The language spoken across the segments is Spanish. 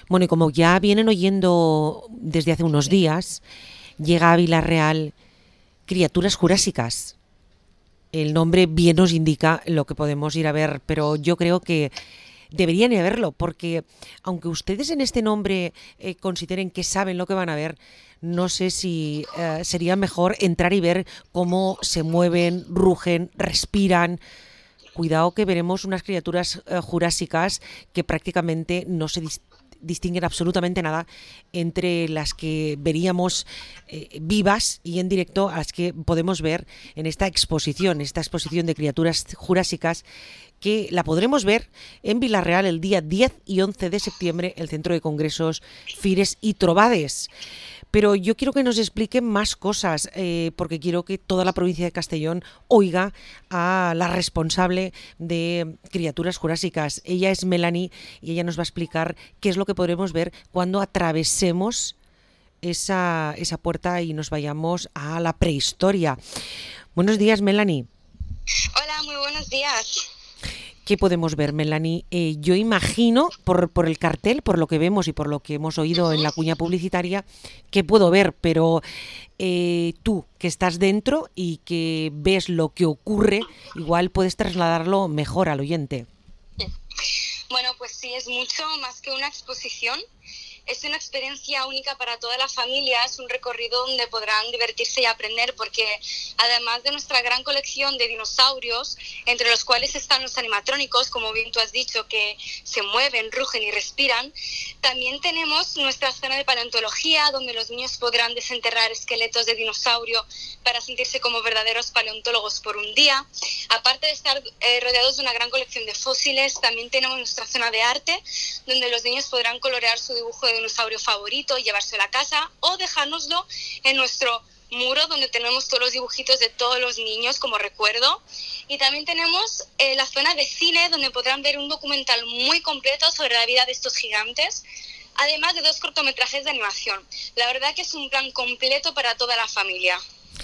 Bueno, y como ya vienen oyendo desde hace unos días, llega a Vila-real Criaturas Jurásicas. El nombre bien nos indica lo que podemos ir a ver, pero yo creo que deberían ir a verlo, porque aunque ustedes en este nombre consideren que saben lo que van a ver, no sé si sería mejor entrar y ver cómo se mueven, rugen, respiran. Cuidado que veremos unas criaturas jurásicas que prácticamente no se distinguen absolutamente nada entre las que veríamos vivas y en directo a las que podemos ver en esta exposición de criaturas jurásicas, que la podremos ver en Vila-real el día 10 y 11 de septiembre, el Centro de Congresos Fires y Trobades. Pero yo quiero que nos expliquen más cosas, porque quiero que toda la provincia de Castellón oiga a la responsable de Criaturas Jurásicas. Ella es Melanie y ella nos va a explicar qué es lo que podremos ver cuando atravesemos esa puerta y nos vayamos a la prehistoria. Buenos días, Melanie. Hola, muy buenos días. ¿Qué podemos ver, Melanie? Yo imagino, por el cartel, por lo que vemos y por lo que hemos oído en la cuña publicitaria, que puedo ver, pero tú, que estás dentro y que ves lo que ocurre, igual puedes trasladarlo mejor al oyente. Bueno, pues sí, es mucho más que una exposición. Es una experiencia única para toda la familia, es un recorrido donde podrán divertirse y aprender, porque además de nuestra gran colección de dinosaurios, entre los cuales están los animatrónicos, como bien tú has dicho, que se mueven, rugen y respiran, también tenemos nuestra zona de paleontología, donde los niños podrán desenterrar esqueletos de dinosaurio para sentirse como verdaderos paleontólogos por un día. Aparte de estar rodeados de una gran colección de fósiles, también tenemos nuestra zona de arte, donde los niños podrán colorear su dibujo de dinosaurio favorito y llevárselo a casa, o dejárnoslo en nuestro muro donde tenemos todos los dibujitos de todos los niños como recuerdo. Y también tenemos la zona de cine, donde podrán ver un documental muy completo sobre la vida de estos gigantes, además de 2 cortometrajes de animación. La verdad que es un plan completo para toda la familia.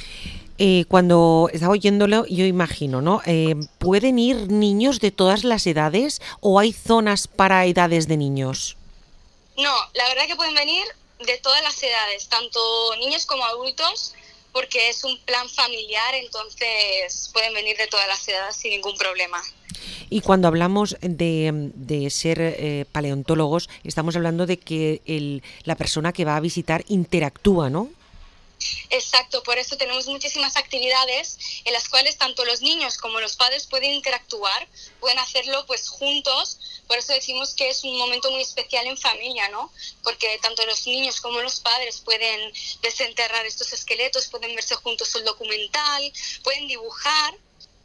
Cuando estaba oyéndolo, yo imagino, ¿no? ¿Pueden ir niños de todas las edades o hay zonas para edades de niños? No, la verdad que pueden venir de todas las edades, tanto niños como adultos, porque es un plan familiar, entonces pueden venir de todas las edades sin ningún problema. Y cuando hablamos de ser paleontólogos, estamos hablando de que la persona que va a visitar interactúa, ¿no? Exacto, por eso tenemos muchísimas actividades en las cuales tanto los niños como los padres pueden interactuar, pueden hacerlo pues juntos. Por eso decimos que es un momento muy especial en familia, ¿no? Porque tanto los niños como los padres pueden desenterrar estos esqueletos, pueden verse juntos el documental, pueden dibujar.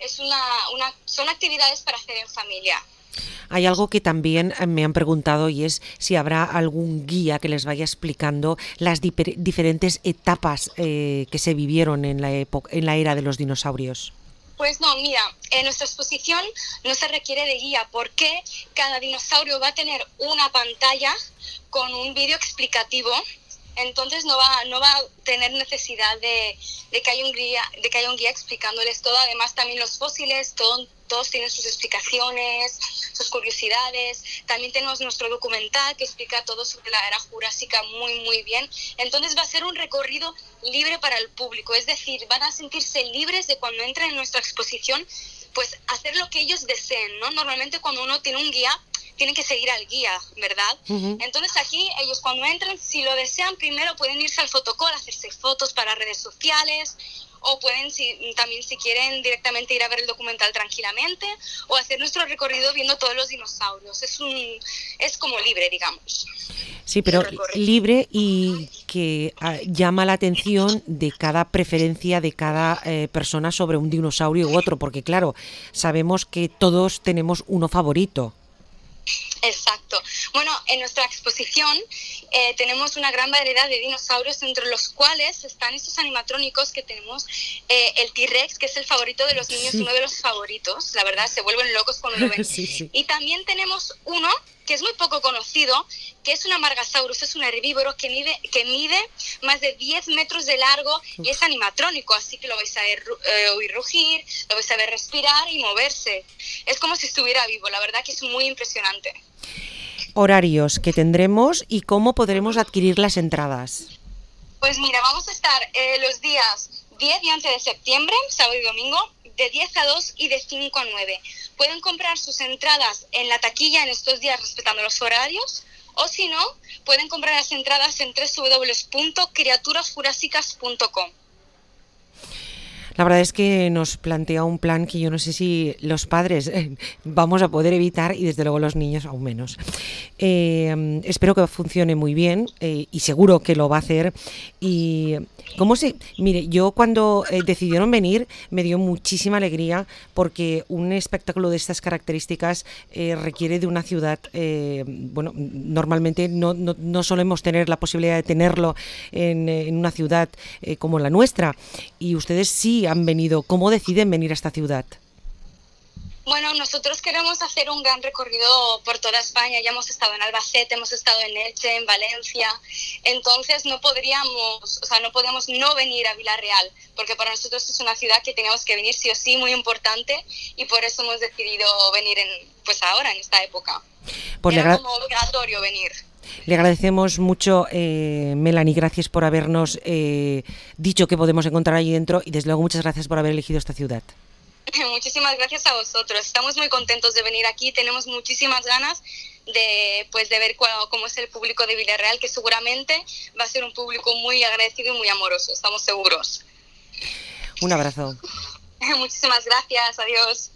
Son actividades para hacer en familia. Hay algo que también me han preguntado y es si habrá algún guía que les vaya explicando las diferentes etapas que se vivieron en la era de los dinosaurios. Pues no, mira, en nuestra exposición no se requiere de guía porque cada dinosaurio va a tener una pantalla con un vídeo explicativo. Entonces no va a tener necesidad de que haya un guía explicándoles todo. Además también los fósiles, todos tienen sus explicaciones, sus curiosidades. También tenemos nuestro documental que explica todo sobre la era jurásica muy, muy bien. Entonces va a ser un recorrido libre para el público. Es decir, van a sentirse libres de cuando entren en nuestra exposición, pues hacer lo que ellos deseen, ¿no? Normalmente cuando uno tiene un guía, tienen que seguir al guía, ¿verdad? Uh-huh. Entonces aquí ellos cuando entran, si lo desean, primero pueden irse al fotocall, hacerse fotos para redes sociales, o pueden también si quieren directamente ir a ver el documental tranquilamente, o hacer nuestro recorrido viendo todos los dinosaurios. Es como libre, digamos. Sí, pero libre y que llama la atención de cada preferencia de cada persona sobre un dinosaurio u otro, porque claro, sabemos que todos tenemos uno favorito. Exacto. Bueno, en nuestra exposición tenemos una gran variedad de dinosaurios, entre los cuales están estos animatrónicos que tenemos. El T-Rex, que es el favorito de los niños, sí. Uno de los favoritos, la verdad, se vuelven locos cuando lo ven. Sí, sí. Y también tenemos uno que es muy poco conocido, que es un Amargasaurus, es un herbívoro que mide más de 10 metros de largo y es animatrónico, así que lo vais a oír rugir, lo vais a ver respirar y moverse. Es como si estuviera vivo, la verdad que es muy impresionante. horarios que tendremos y cómo podremos adquirir las entradas. Pues mira, vamos a estar los días 10 y 11 de septiembre, sábado y domingo, de 10 a 2 y de 5 a 9. Pueden comprar sus entradas en la taquilla en estos días respetando los horarios, o si no, pueden comprar las entradas en www.criaturasjurásicas.com. La verdad es que nos plantea un plan que yo no sé si los padres vamos a poder evitar y desde luego los niños aún menos. Espero que funcione muy bien y seguro que lo va a hacer. Y mire, yo cuando decidieron venir me dio muchísima alegría porque un espectáculo de estas características requiere de una ciudad, bueno, normalmente no solemos tener la posibilidad de tenerlo en una ciudad como la nuestra, y ustedes sí han venido. ¿Cómo deciden venir a esta ciudad? Bueno, nosotros queremos hacer un gran recorrido por toda España. Ya hemos estado en Albacete, hemos estado en Elche, en Valencia. Entonces no podemos no venir a Vila-real, porque para nosotros es una ciudad que tenemos que venir sí o sí, muy importante, y por eso hemos decidido venir ahora, en esta época. Pues era como obligatorio venir. Le agradecemos mucho, Melanie, gracias por habernos dicho que podemos encontrar allí dentro y desde luego muchas gracias por haber elegido esta ciudad. Muchísimas gracias a vosotros. Estamos muy contentos de venir aquí. Tenemos muchísimas ganas de ver cómo es el público de Vila-real, que seguramente va a ser un público muy agradecido y muy amoroso. Estamos seguros. Un abrazo. Muchísimas gracias. Adiós.